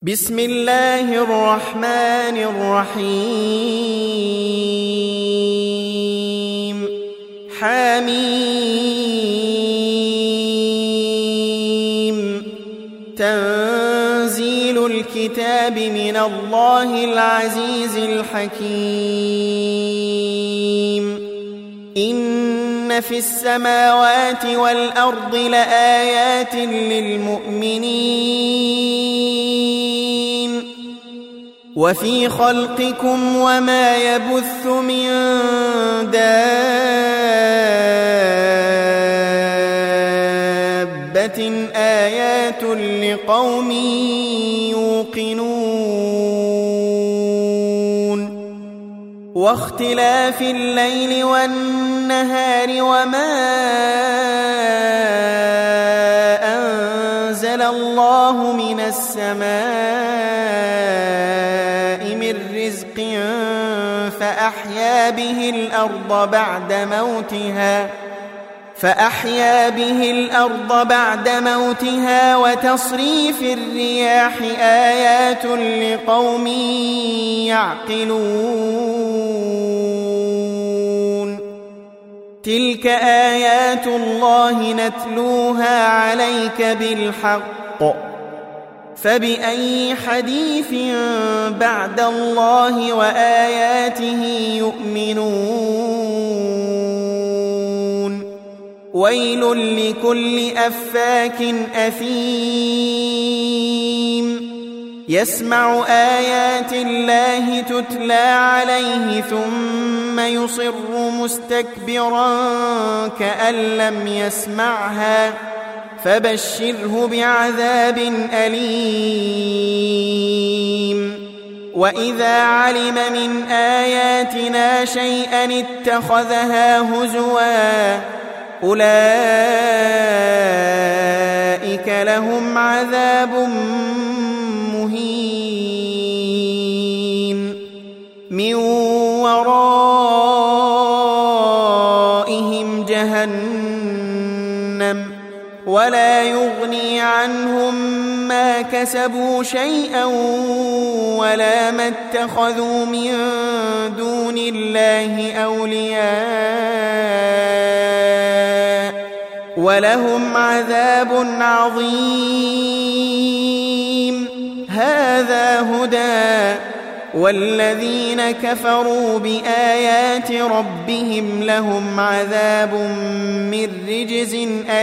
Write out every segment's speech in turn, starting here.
بسم الله الرحمن الرحيم حميم تنزيل الكتاب من الله العزيز الحكيم إن في السماوات والأرض لآيات للمؤمنين وفي خلقكم وما يبث من دابة آيات لقوم يوقنون واختلاف الليل والنهار وما أنزل الله من السماء من رزق فأحيا به الأرض بعد موتها وتصريف الرياح آيات لقوم يعقلون تلك آيات الله نتلوها عليك بالحق فبأي حديث بعد الله وآياته يؤمنون ويل لكل أفاك أثيم يسمع آيات الله تتلى عليه ثم يصر مستكبرا كأن لم يسمعها فبشره بعذاب أليم وإذا علم من آياتنا شيئا اتخذها هزوا أولئك لهم عذاب مهين من ورائهم جهنم ولا يغني عنهم ما كسبوا شيئا ولا ما اتخذوا من دون الله أولياء ولهم عذاب عظيم هذا هدى والذين كفروا بآيات ربهم لهم عذاب من رجز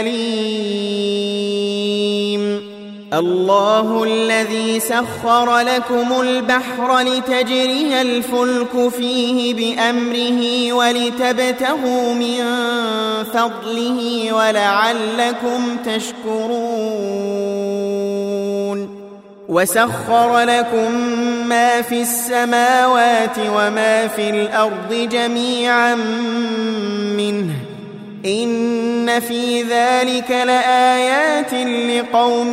أليم الله الذي سخر لكم البحر لتجري الفلك فيه بأمره ولتبتغوا من فضله ولعلكم تشكرون وسخر لكم ما في السماوات وما في الأرض جميعا منه إن في ذلك لآيات لقوم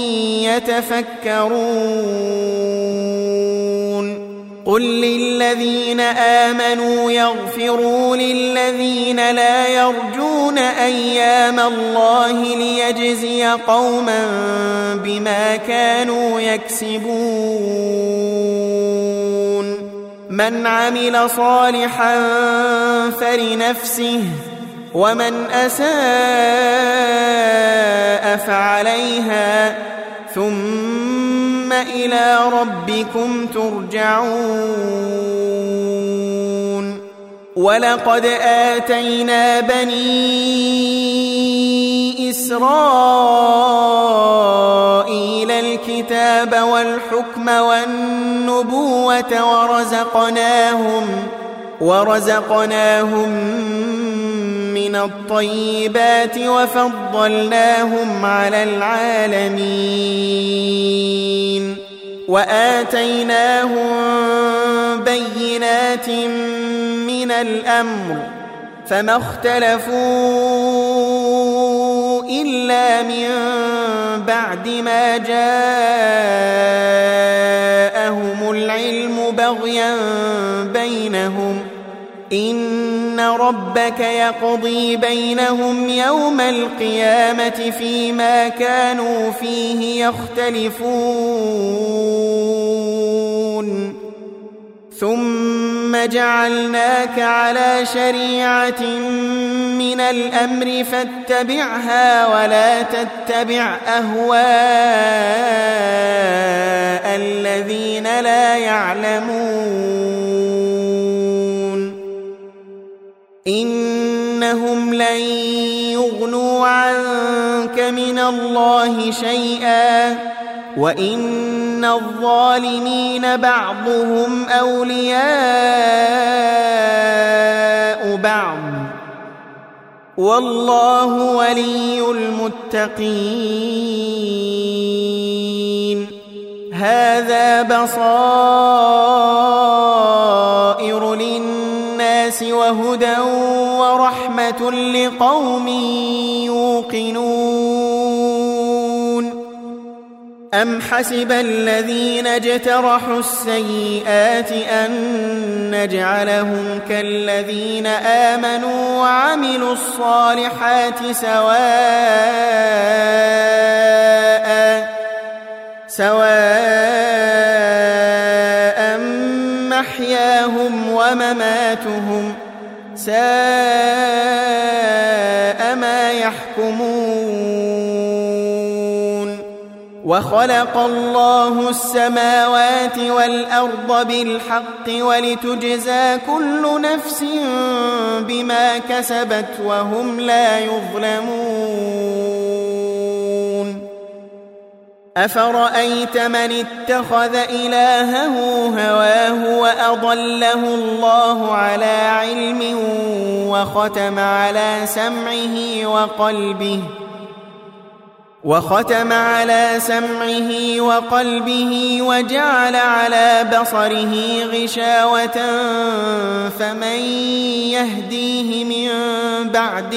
يتفكرون قل للذين آمنوا يغفروا للذين لا يرجون أيام الله ليجزي قوما بما كانوا يكسبون من عمل صالحا فلنفسه ومن أساء فعليها ثم إلى ربكم ترجعون ولقد آتينا بني إسرائيل الكتاب والحكم والنبوة ورزقناهم من الطيبات وفضلناهم على العالمين وآتيناهم بينات من الأمر فما اختلفوا إلا من بعد ما جاءهم العلم بغيا بينهم إن ربك يقضي بينهم يوم القيامة فيما كانوا فيه يختلفون جعلناك على شريعة من الأمر فاتبعها ولا تتبع أهواء الذين لا يعلمون إنهم لن يغنوا عنك من الله شيئا وإن الظالمين بعضهم أولياء بعض والله ولي المتقين هذا بصائر للناس وهدى ورحمة لقوم يوقنون أم حسب الذين اجترحوا السيئات أن نجعلهم كالذين آمنوا وعملوا الصالحات سواء محياهم ومماتهم ساء ما يحكمون وخلق الله السماوات والأرض بالحق ولتجزى كل نفس بما كسبت وهم لا يظلمون أفرأيت من اتخذ إلهه هواه وأضله الله على علم وختم على سمعه وقلبه وجعل على بصره غشاوة فمن يهديه من بعد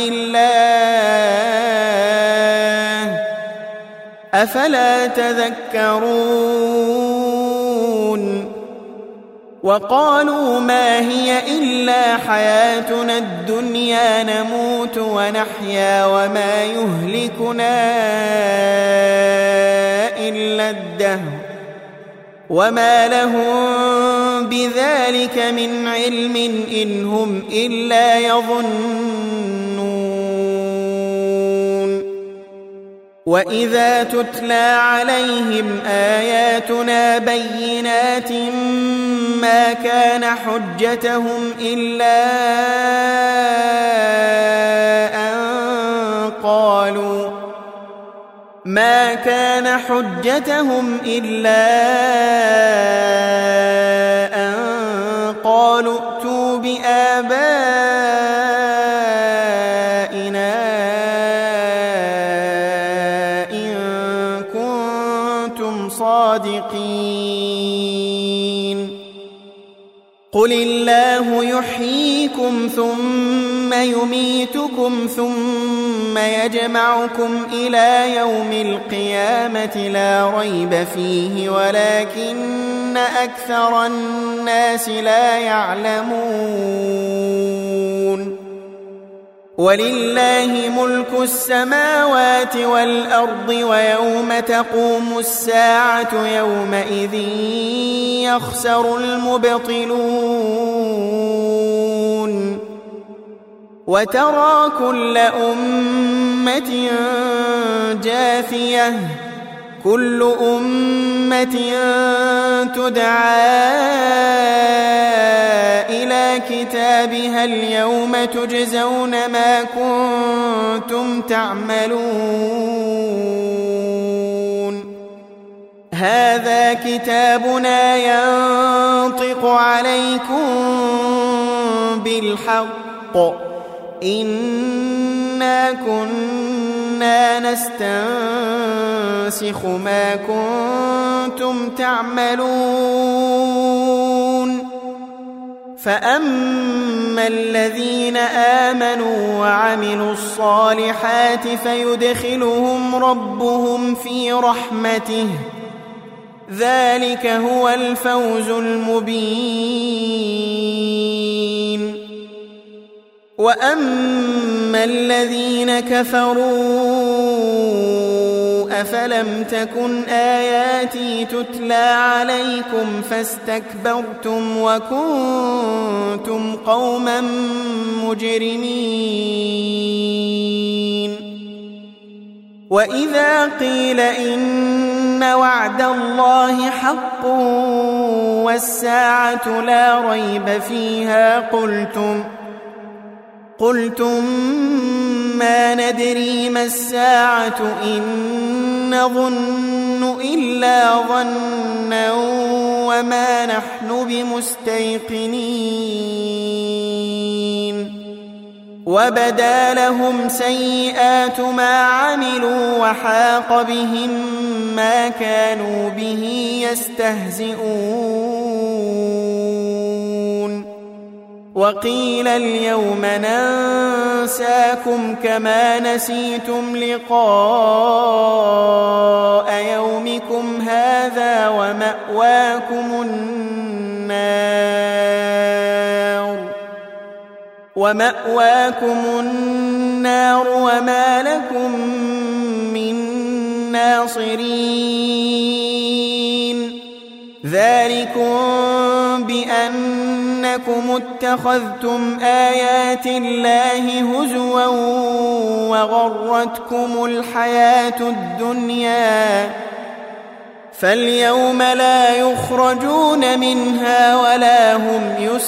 الله أفلا تذكرون وقالوا ما هي إلا حياتنا الدنيا نموت ونحيا وما يهلكنا إلا الدهر وما لهم بذلك من علم إن هم إلا يظنون وإذا تتلى عليهم آياتنا بينات ما كان حجتهم إلا أن قالوا ائتوا بآبائنا إن كنتم صادقين قل الله يحييكم ثم يميتكم ثم يجمعكم إلى يوم القيامة لا ريب فيه ولكن أكثر الناس لا يعلمون ولله ملك السماوات والأرض ويوم تقوم الساعة يومئذ يخسر المبطلون وترى كل أمة جاثية كل أمة تدعى إلى كتابها اليوم تجزون ما كنتم تعملون هذا كتابنا ينطق عليكم بالحق إنا كنا نستنسخ ما كنتم تعملون فأما الذين آمنوا وعملوا الصالحات فيدخلهم ربهم في رحمته ذلك هو الفوز المبين وأما الذين كفروا أفلم تكن آياتي تتلى عليكم فاستكبرتم وكنتم قوما مجرمين وإذا قيل إن وعد الله حق والساعة لا ريب فيها قلتم ما ندري ما الساعة إن نظن إلا ظنا وما نحن بمستيقنين وبدا لهم سيئات ما عملوا وحاق بهم ما كانوا به يستهزئون وقيل اليوم ننساكم كما نسيتم لقاء يومكم هذا ومأواكم النار وما لكم من ناصرين ذلكم بأنكم اتخذتم آيات الله هزوا وغرتكم الحياة الدنيا فاليوم لا يخرجون منها ولا هم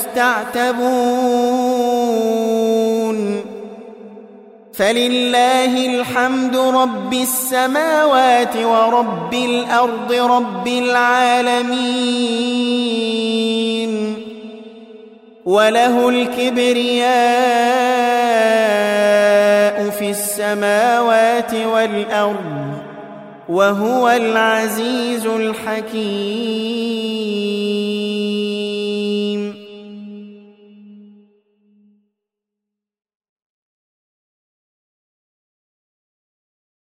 يستعتبون فلله الحمد رب السماوات ورب الأرض رب العالمين وله الكبرياء في السماوات والأرض وهو العزيز الحكيم